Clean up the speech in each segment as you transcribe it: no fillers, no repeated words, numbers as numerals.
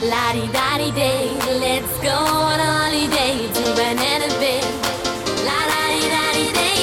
La-di-da-di-day, let's go on holiday to Banana Bay. La-da-di-da-di-day.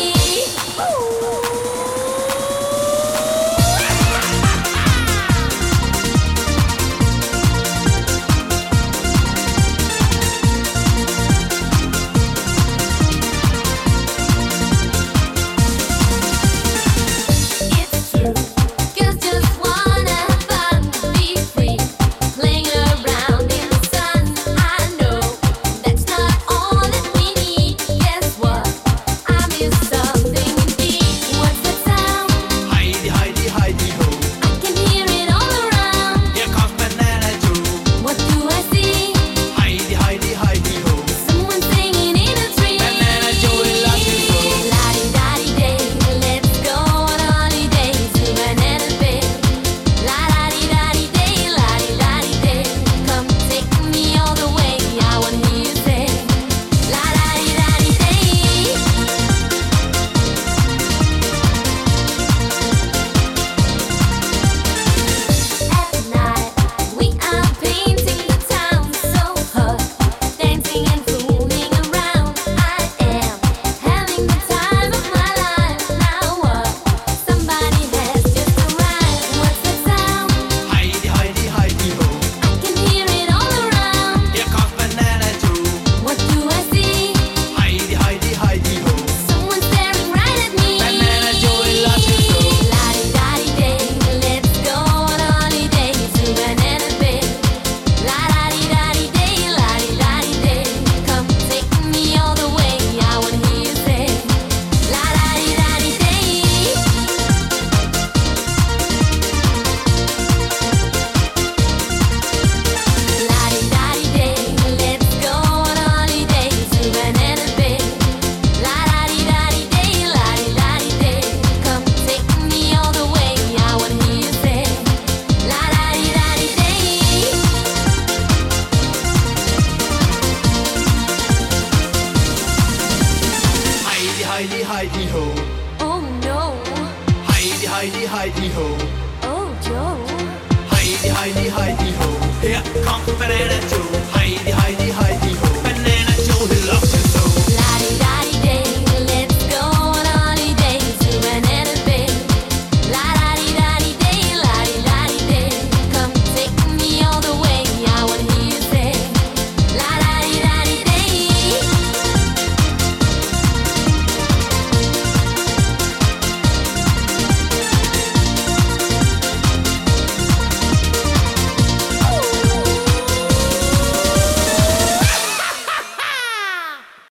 It's true, girls just wanna have fun, be free, playing around in the sun. I know that's not all that we need. Guess what? I miss something indeed. What's that sound? Heidi, Heidi, Heidi ho. I can hear it all around. Here comes Banana Joe. What do I see? Heidi, Heidi, Heidi ho. Someone singing in a tree. Banana Joe loves you so. La-di-da-di-day, let's go on holiday to Banana Bay. La-da-di-da-di-day, la-di-da-di-day. Come take me all the way, I wanna hear you say. La-da-di-da-di-day. At night, we are painting the town so hot, dancing and fooling around. I am having the time of my life. Now what? Somebody has just arrived. What's that sound? Heidi, Heidi, Heidi ho. I can hear it all around. Here comes Banana Joe. What do I see? Heidi, Heidi, Heidi ho. Someone staring right at me. Banana Joe loves you so. La-di-da-di-day, let's go on holiday to Banana Bay. La-da-di-da-di-day, la-di-da-di-day. Come take me all the way, I wanna hear you say. La-da-di-da-di-day. La-di-da-di-day, let's go on holiday to Banana Bay. La-da-di-da-di-day, la-di-da-di-day. Come take me all the way, I wanna hear you say. La-da-di-da-di-day. Heidi, Heidi, Heidi ho. Oh no, Heidi, Heidi, Heidi ho. oh Joe. Heidi, Heidi, Heidi ho. Here comes Banana Joe. Heidi, Heidi,